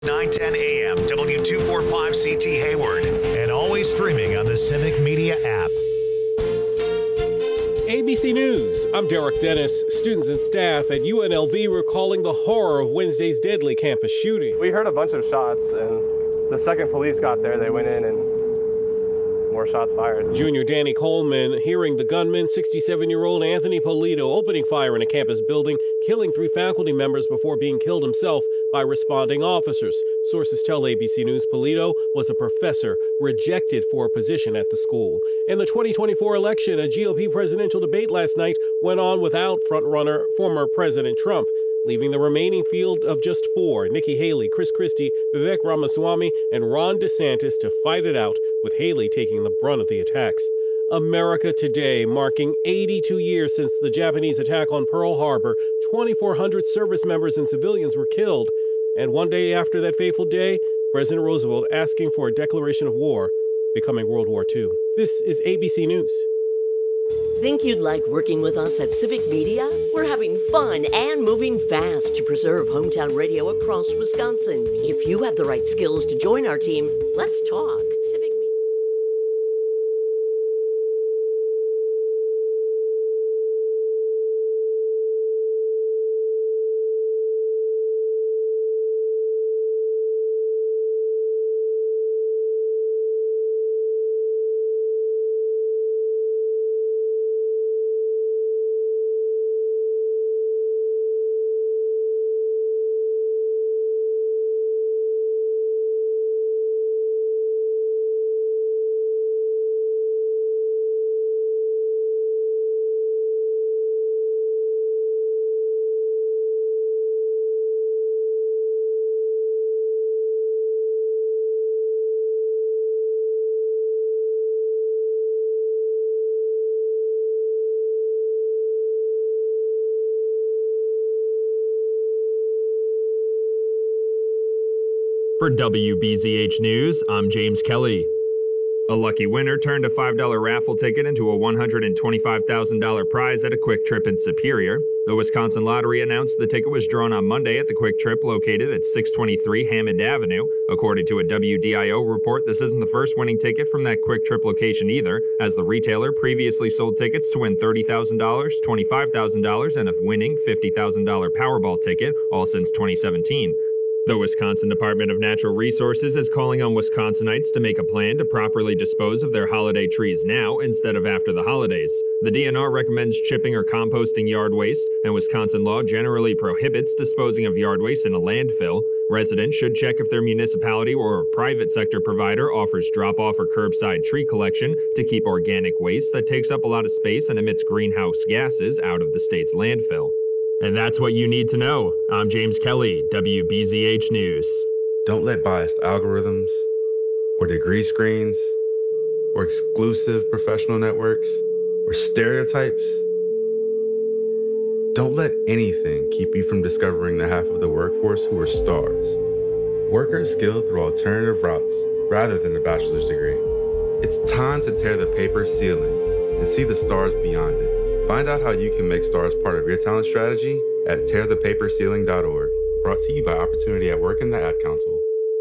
9:10 a.m. W245CT Hayward, and always streaming on the Civic Media app. ABC News, I'm Derek Dennis. Students and staff at UNLV recalling the horror of Wednesday's deadly campus shooting. We heard a bunch of shots, and the second police got there, they went in and more shots fired. Junior Danny Coleman hearing the gunman, 67-year-old Anthony Polito, opening fire in a campus building, killing 3 faculty members before being killed himself by responding officers. Sources tell ABC News Polito was a professor rejected for a position at the school. In the 2024 election, a GOP presidential debate last night went on without frontrunner former President Trump, leaving the remaining field of just 4, Nikki Haley, Chris Christie, Vivek Ramaswamy, and Ron DeSantis, to fight it out, with Haley taking the brunt of the attacks. America Today, marking 82 years since the Japanese attack on Pearl Harbor. 2,400 service members and civilians were killed. And one day after that fateful day, President Roosevelt asking for a declaration of war, becoming World War II. This is ABC News. Think you'd like working with us at Civic Media? We're having fun and moving fast to preserve hometown radio across Wisconsin. If you have the right skills to join our team, let's talk. Civic Media. For WBZH News, I'm James Kelly. A lucky winner turned a $5 raffle ticket into a $125,000 prize at a Quick Trip in Superior. The Wisconsin Lottery announced the ticket was drawn on Monday at the Quick Trip located at 623 Hammond Avenue. According to a WDIO report, this isn't the first winning ticket from that Quick Trip location either, as the retailer previously sold tickets to win $30,000, $25,000, and a winning $50,000 Powerball ticket, all since 2017. The Wisconsin Department of Natural Resources is calling on Wisconsinites to make a plan to properly dispose of their holiday trees now instead of after the holidays. The DNR recommends chipping or composting yard waste, and Wisconsin law generally prohibits disposing of yard waste in a landfill. Residents should check if their municipality or a private sector provider offers drop-off or curbside tree collection to keep organic waste that takes up a lot of space and emits greenhouse gases out of the state's landfill. And that's what you need to know. I'm James Kelly, WBZH News. Don't let biased algorithms, or degree screens, or exclusive professional networks, or stereotypes. Don't let anything keep you from discovering the half of the workforce who are stars. Workers skilled through alternative routes rather than a bachelor's degree. It's time to tear the paper ceiling and see the stars beyond it. Find out how you can make stars part of your talent strategy at tearthepaperceiling.org. Brought to you by Opportunity at Work and the Ad Council.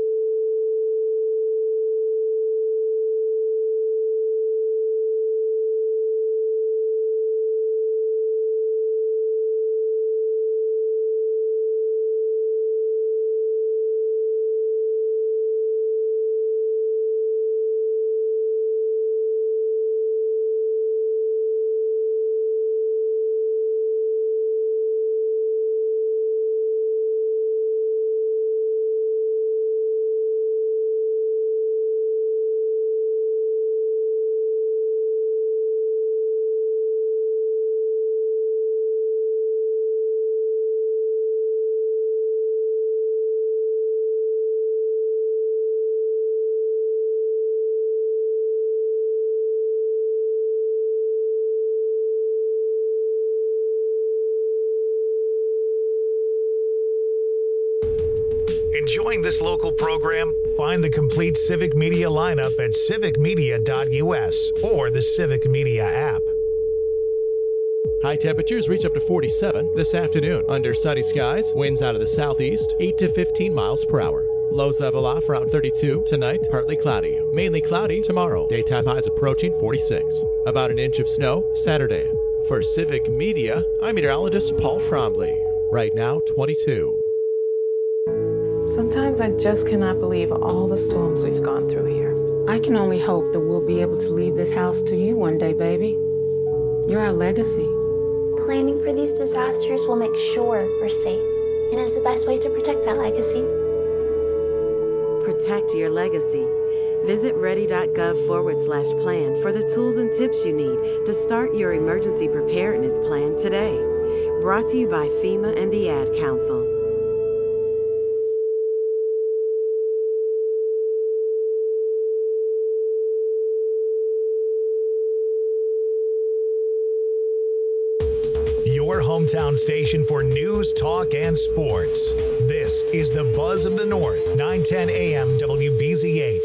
Enjoying this local program? Find the complete Civic Media lineup at civicmedia.us or the Civic Media app. High temperatures reach up to 47 this afternoon. Under sunny skies, winds out of the southeast, 8 to 15 miles per hour. Lows level off around 32. Tonight, partly cloudy. Mainly cloudy tomorrow. Daytime highs approaching 46. About an inch of snow Saturday. For Civic Media, I'm meteorologist Paul Trombley. Right now, 22. Sometimes I just cannot believe all the storms we've gone through here. I can only hope that we'll be able to leave this house to you one day, baby. You're our legacy. Planning for these disasters will make sure we're safe, and is the best way to protect that legacy. Protect your legacy. Visit ready.gov/plan for the tools and tips you need to start your emergency preparedness plan today. Brought to you by FEMA and the Ad Council. Your hometown station for news, talk, and sports. This is the Buzz of the North, 910 AM WBZH.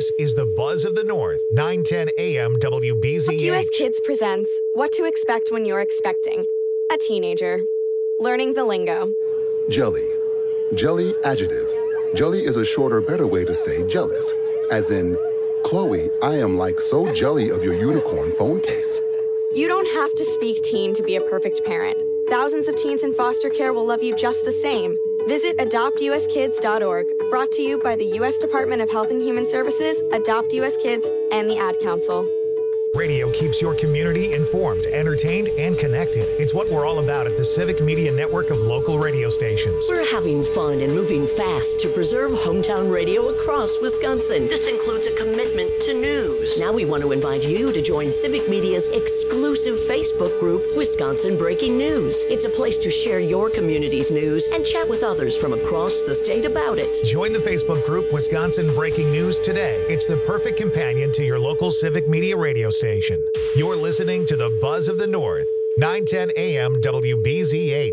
This is the Buzz of the North, 910 AM WBZH. US Kids presents What to Expect When You're Expecting a Teenager. Learning the lingo. Jelly. Jelly adjective. Jelly is a shorter, better way to say jealous. As in, Chloe, I am like so jelly of your unicorn phone case. You don't have to speak teen to be a perfect parent. Thousands of teens in foster care will love you just the same. Visit adoptuskids.org, brought to you by the U.S. Department of Health and Human Services, Adopt U.S. Kids, and the Ad Council. Radio keeps your community informed, entertained, and connected. It's what we're all about at the Civic Media Network of local radio stations. We're having fun and moving fast to preserve hometown radio across Wisconsin. This includes a commitment to news. Now we want to invite you to join Civic Media's exclusive Facebook group, Wisconsin Breaking News. It's a place to share your community's news and chat with others from across the state about it. Join the Facebook group, Wisconsin Breaking News today. It's the perfect companion to your local Civic Media radio station. You're listening to the Buzz of the North, 910 AM WBZH.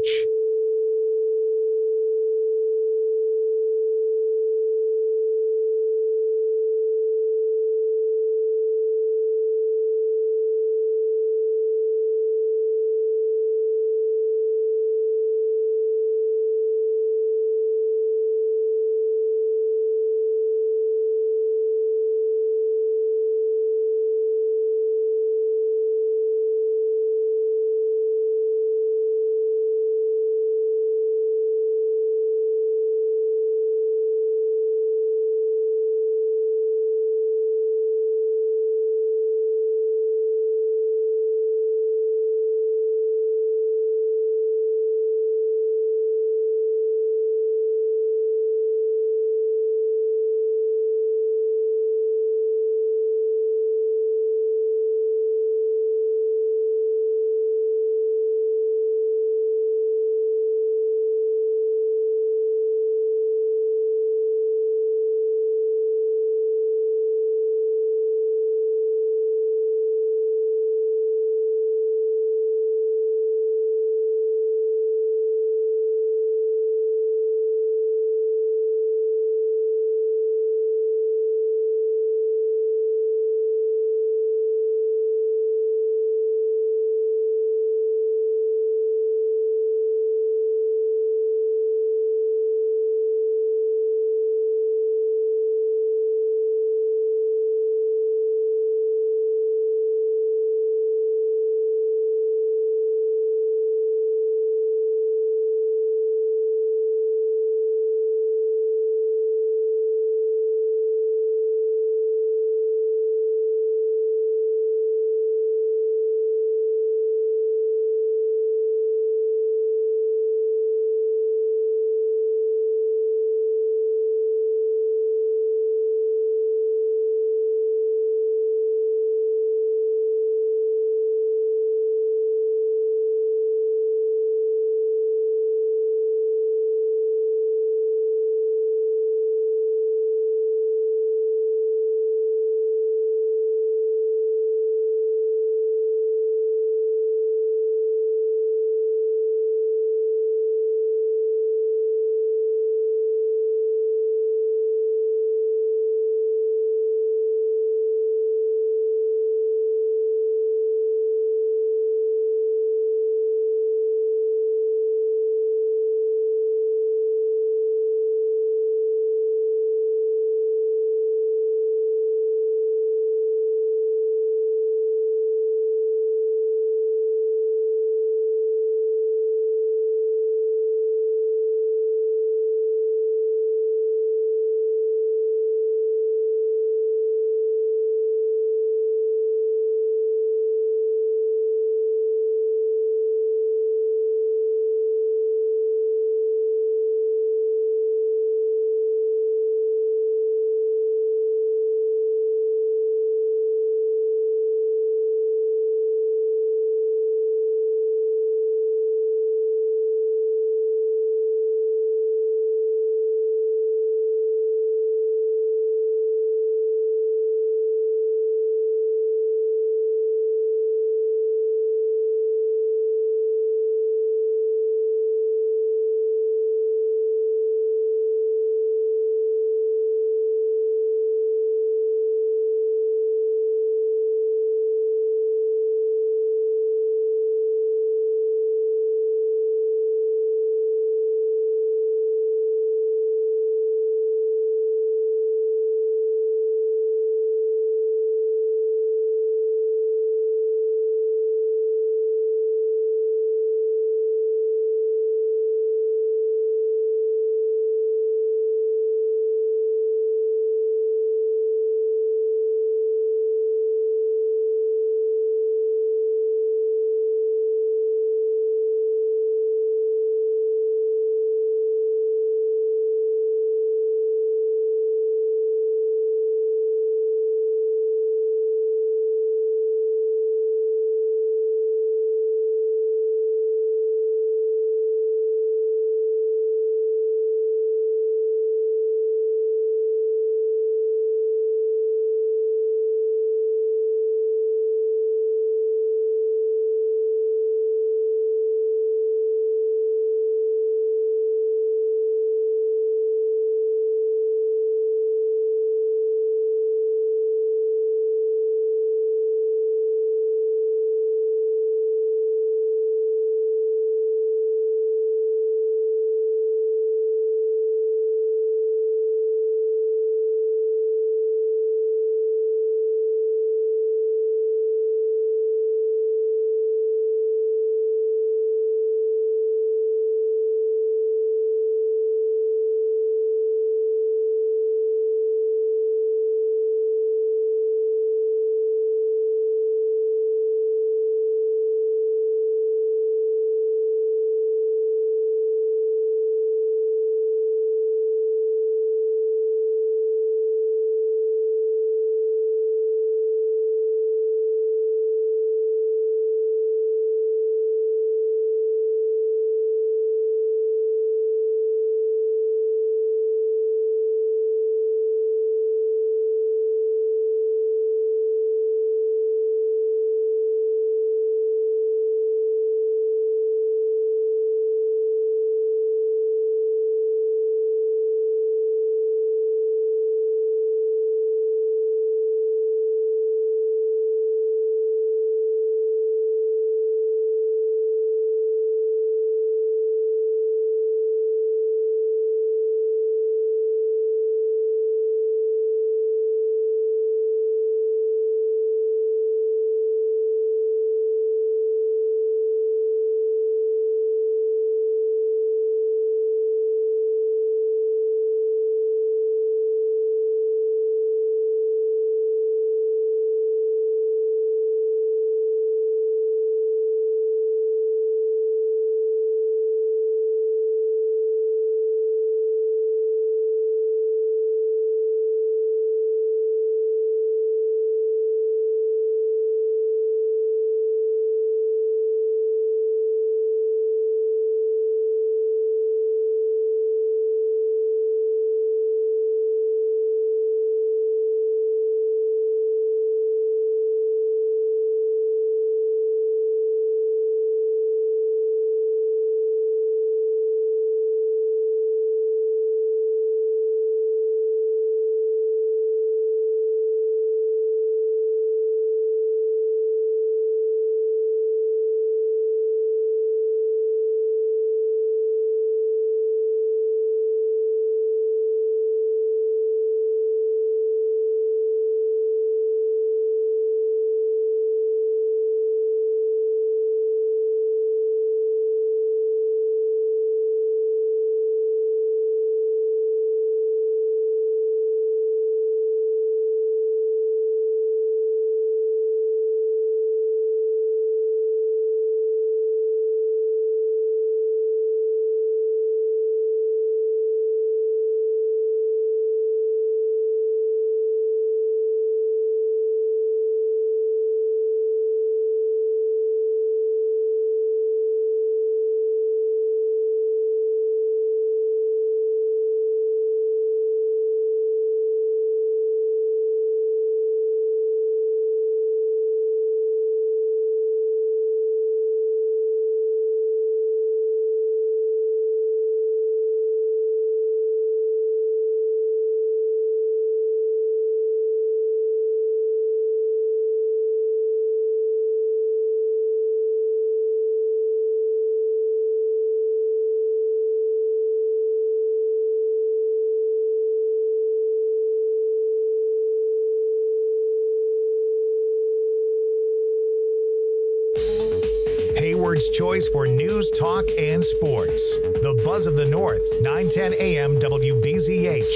choice for news, talk, and sports. The Buzz of the North, 910 AM WBZH.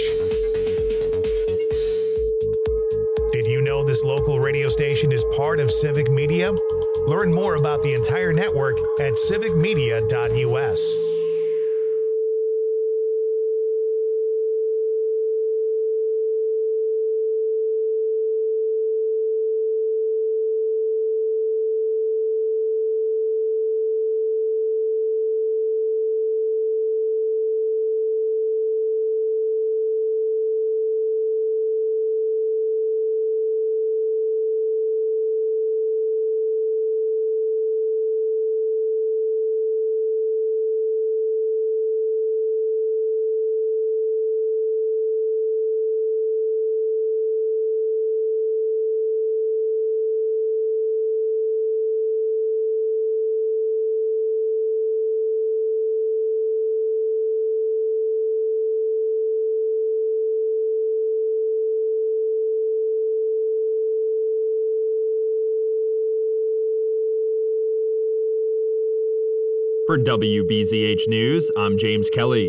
Did you know this local radio station is part of Civic Media? Learn more about the entire network at civicmedia.us. For WBZH News, I'm James Kelly.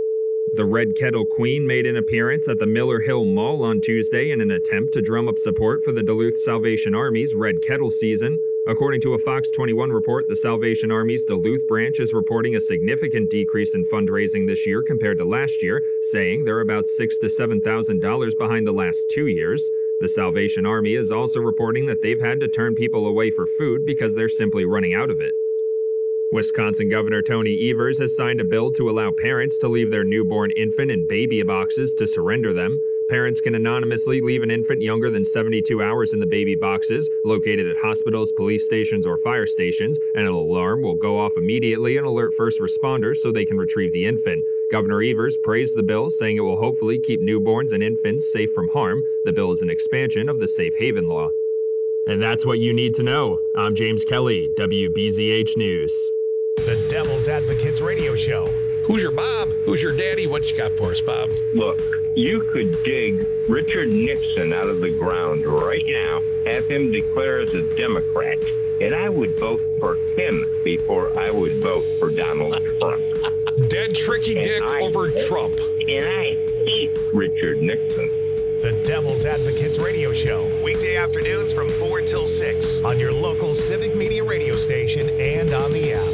The Red Kettle Queen made an appearance at the Miller Hill Mall on Tuesday in an attempt to drum up support for the Duluth Salvation Army's Red Kettle season. According to a Fox 21 report, the Salvation Army's Duluth branch is reporting a significant decrease in fundraising this year compared to last year, saying they're about $6,000 to $7,000 behind the last 2 years. The Salvation Army is also reporting that they've had to turn people away for food because they're simply running out of it. Wisconsin Governor Tony Evers has signed a bill to allow parents to leave their newborn infant in baby boxes to surrender them. Parents can anonymously leave an infant younger than 72 hours in the baby boxes, located at hospitals, police stations, or fire stations, and an alarm will go off immediately and alert first responders so they can retrieve the infant. Governor Evers praised the bill, saying it will hopefully keep newborns and infants safe from harm. The bill is an expansion of the Safe Haven law. And that's what you need to know. I'm James Kelly, WBZH News. The Devil's Advocates Radio Show. Who's your Bob? Who's your daddy? What you got for us, Bob? Look, you could dig Richard Nixon out of the ground right now, have him declare as a Democrat, and I would vote for him before I would vote for Donald Trump. Dead tricky dick over Trump. And I hate Richard Nixon. The Devil's Advocates Radio Show. Weekday afternoons from 4 till 6 on your local Civic Media radio station and on the app.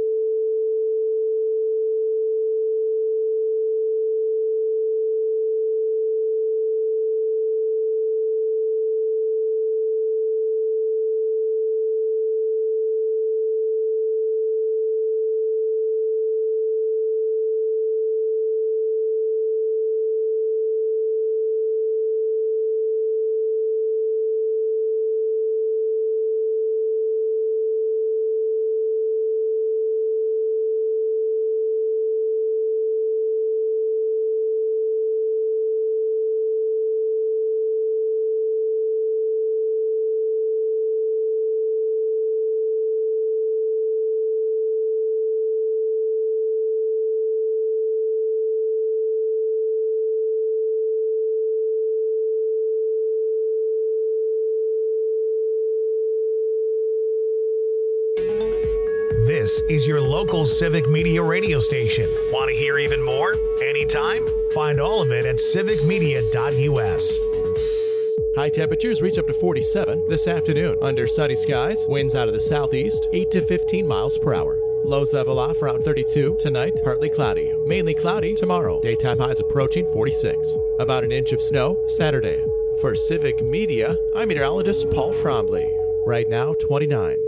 This is your local Civic Media radio station. Want to hear even more? Anytime? Find all of it at civicmedia.us. High temperatures reach up to 47 this afternoon. Under sunny skies, winds out of the southeast, 8 to 15 miles per hour. Lows level off around 32 tonight, partly cloudy. Mainly cloudy tomorrow. Daytime highs approaching 46. About an inch of snow Saturday. For Civic Media, I'm meteorologist Paul Trombley. Right now, 29.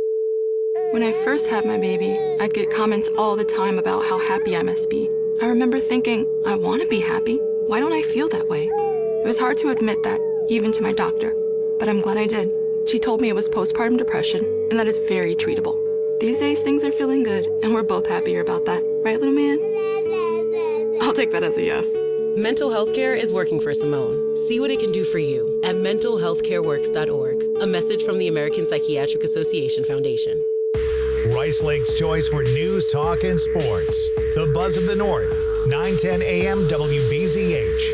When I first had my baby, I'd get comments all the time about how happy I must be. I remember thinking, I want to be happy. Why don't I feel that way? It was hard to admit that, even to my doctor. But I'm glad I did. She told me it was postpartum depression, and that is very treatable. These days, things are feeling good, and we're both happier about that. Right, little man? I'll take that as a yes. Mental health care is working for Simone. See what it can do for you at mentalhealthcareworks.org. A message from the American Psychiatric Association Foundation. Rice Lake's choice for news, talk, and sports. The Buzz of the North, 910 AM WBZH.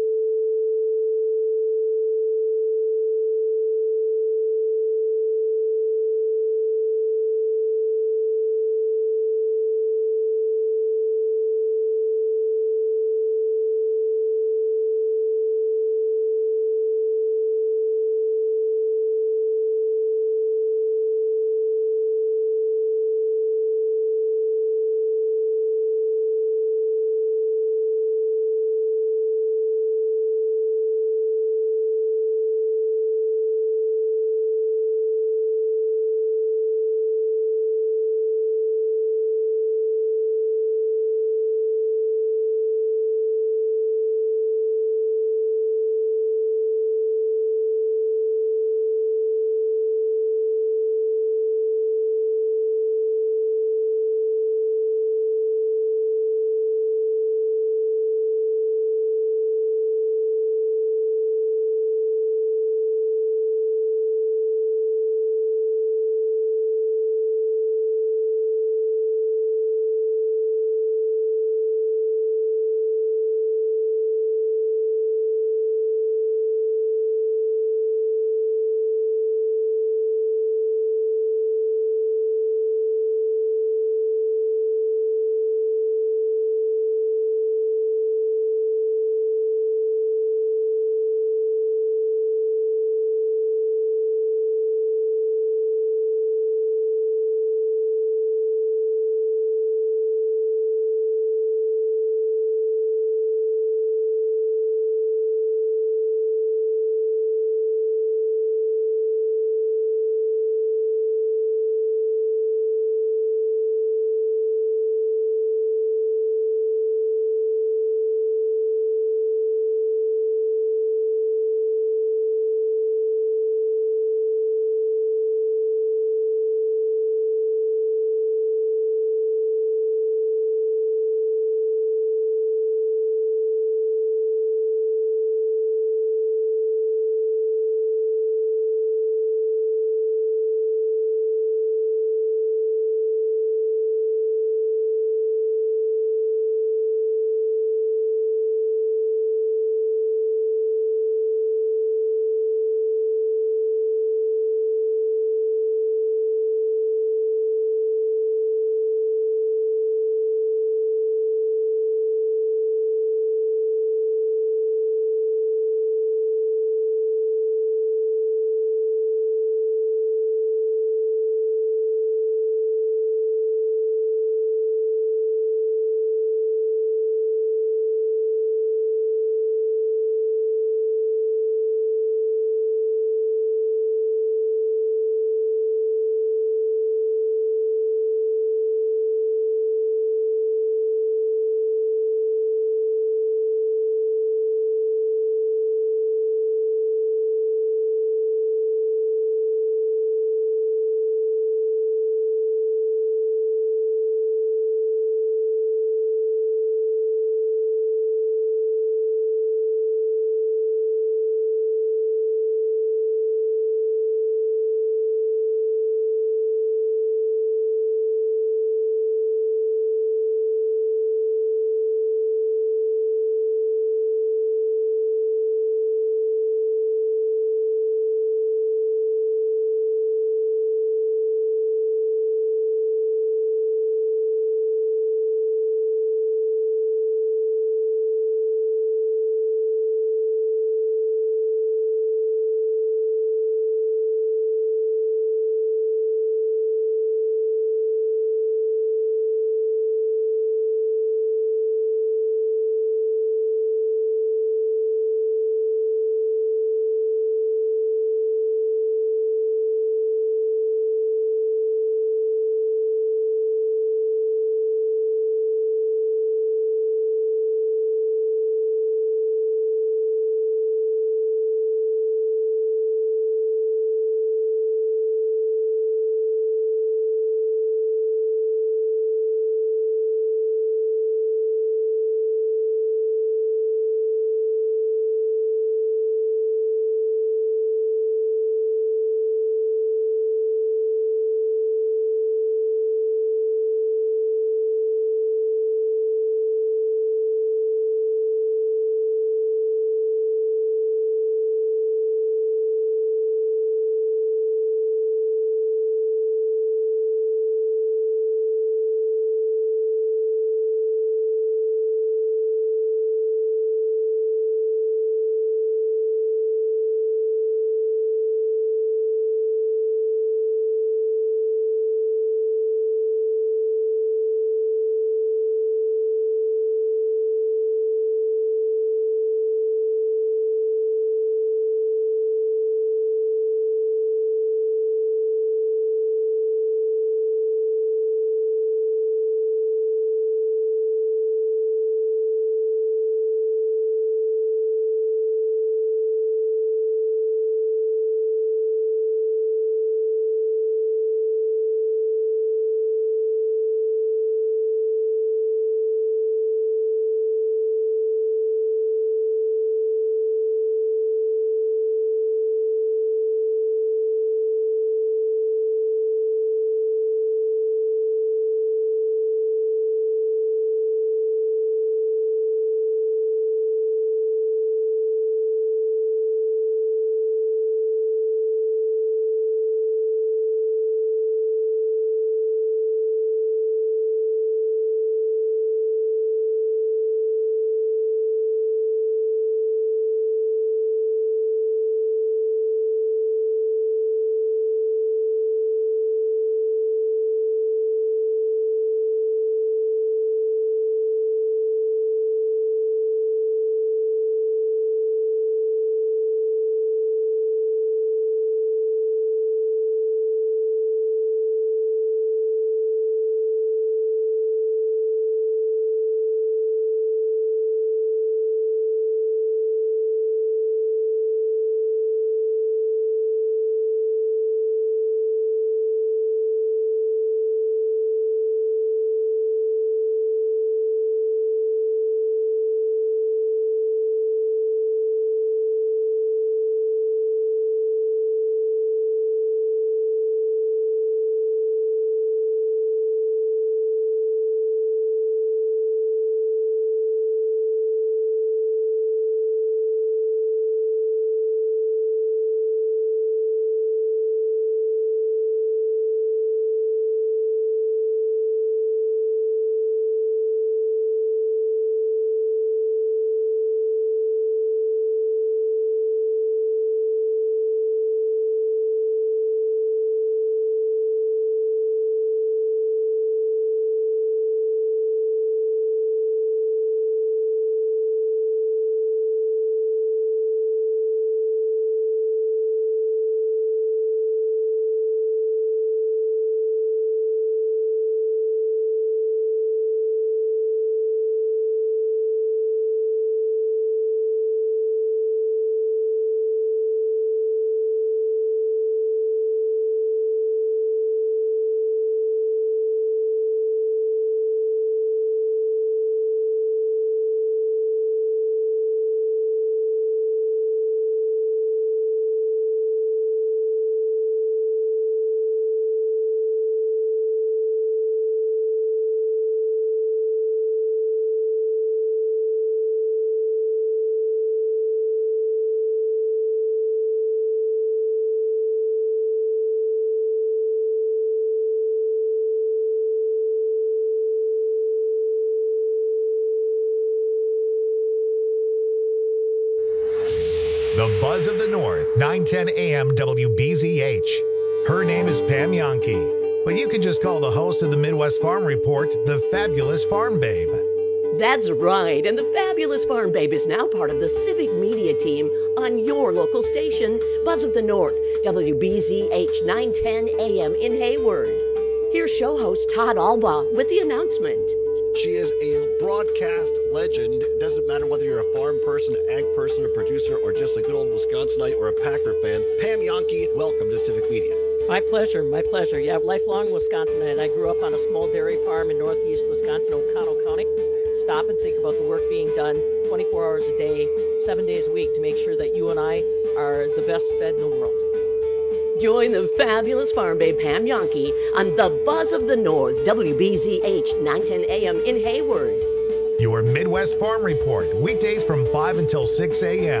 buzz of the North, 910 AM WBZH. Her name is Pam Yonke, but you can just call the host of the Midwest Farm Report the Fabulous Farm Babe. That's right, and the Fabulous Farm Babe is now part of the Civic Media team on your local station, Buzz of the North, WBZH 910 AM in Hayward. Here's show host Todd Alba with the announcement. She is a broadcast legend. It doesn't matter whether you're a farm person, ag person, a producer, or just a good old Wisconsinite or a Packer fan. Pam Yonke, welcome to Civic Media. My pleasure, my pleasure. Yeah, lifelong Wisconsinite. I grew up on a small dairy farm in northeast Wisconsin, O'Connell County. Stop and think about the work being done 24 hours a day, 7 days a week to make sure that you and I are the best fed in the world. Join the Fabulous Farm Babe Pam Yonke on the Buzz of the North, WBZH 910 AM in Hayward. Your Midwest Farm Report, weekdays from 5 until 6 a.m.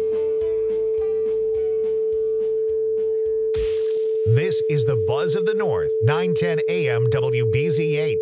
This is the Buzz of the North, 910 AM WBZH.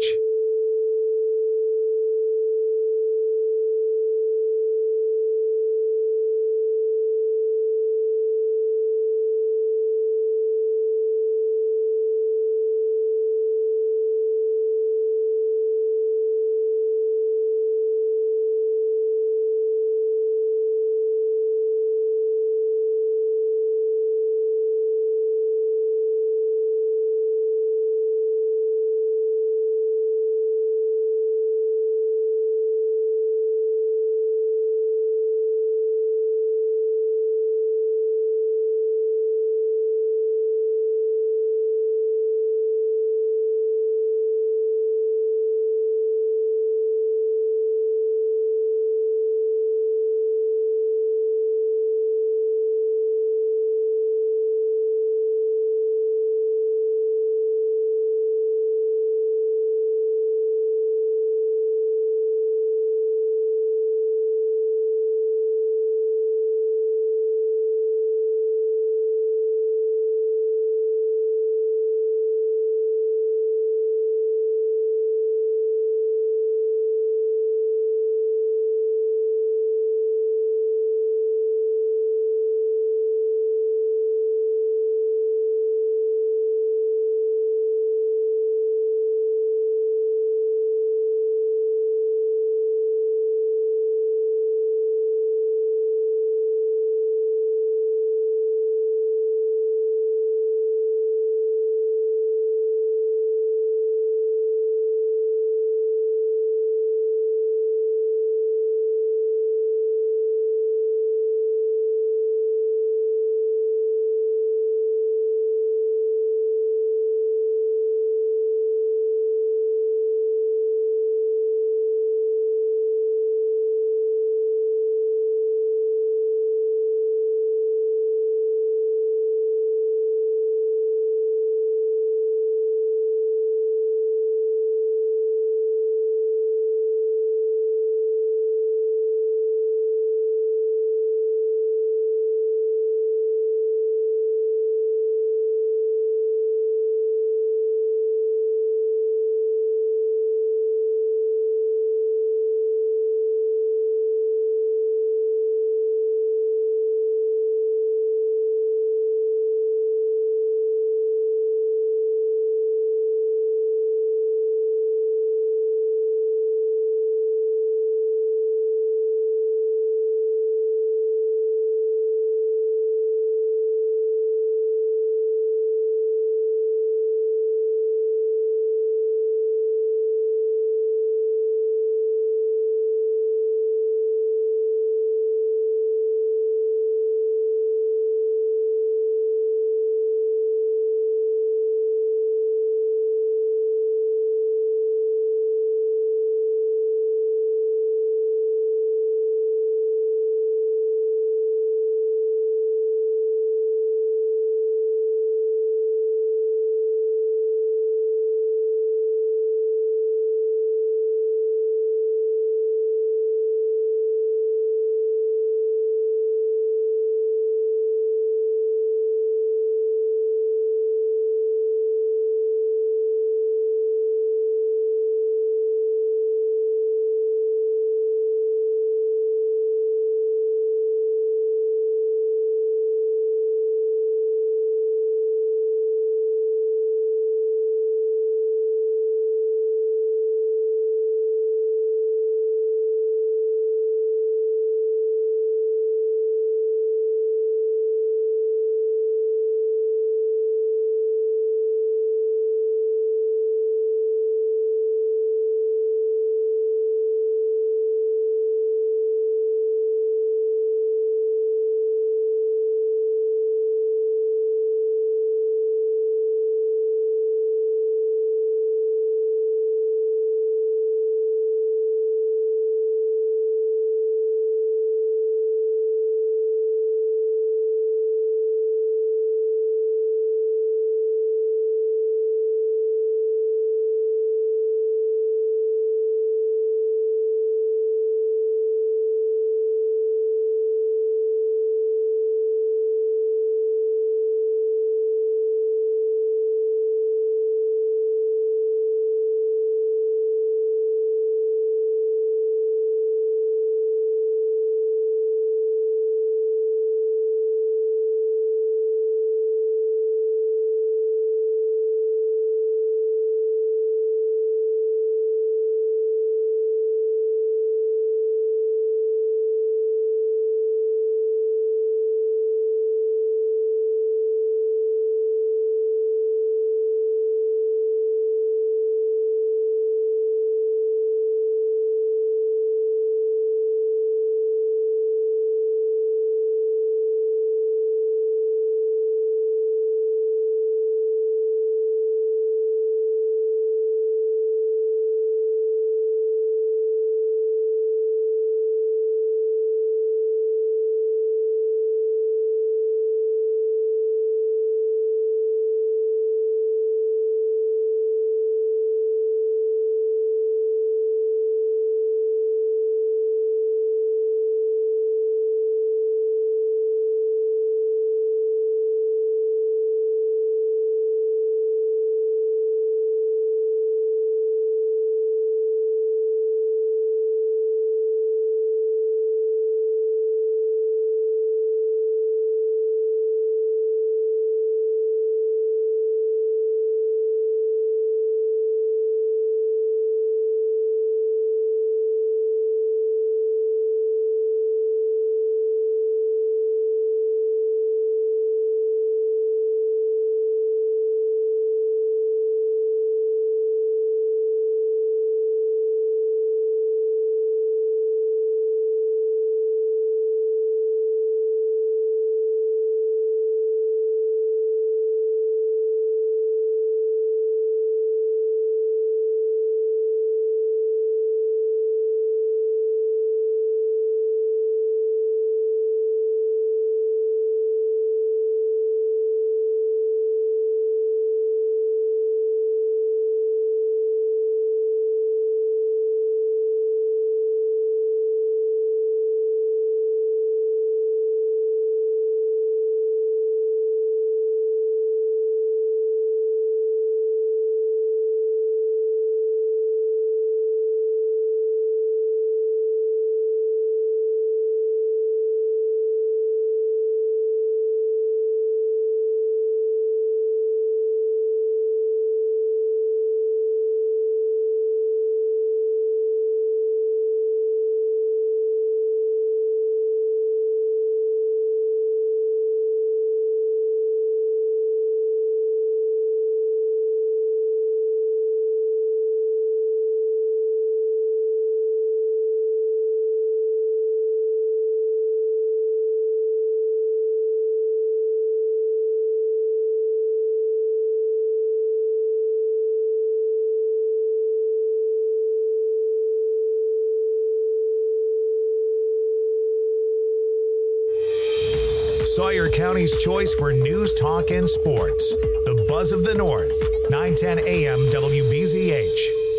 Sawyer County's choice for news, talk, and sports. The Buzz of the North, 910 AM WBZH.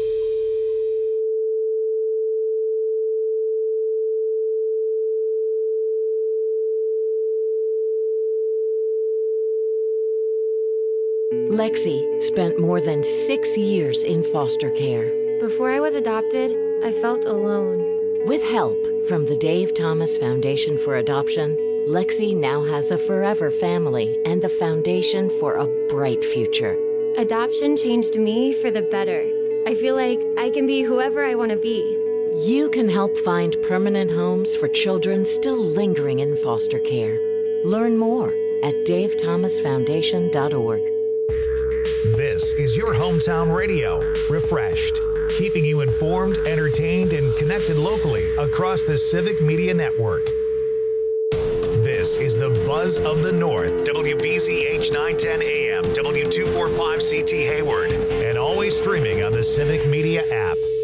Lexi spent more than 6 years in foster care. Before I was adopted, I felt alone. With help from the Dave Thomas Foundation for Adoption, Lexi now has a forever family and the foundation for a bright future. Adoption changed me for the better. I feel like I can be whoever I want to be. You can help find permanent homes for children still lingering in foster care. Learn more at davethomasfoundation.org. This is your hometown radio, refreshed, keeping you informed, entertained, and connected locally across the Civic Media Network. This is the Buzz of the North, WBZH 910 AM, W245CT Hayward, and always streaming on the Civic Media app.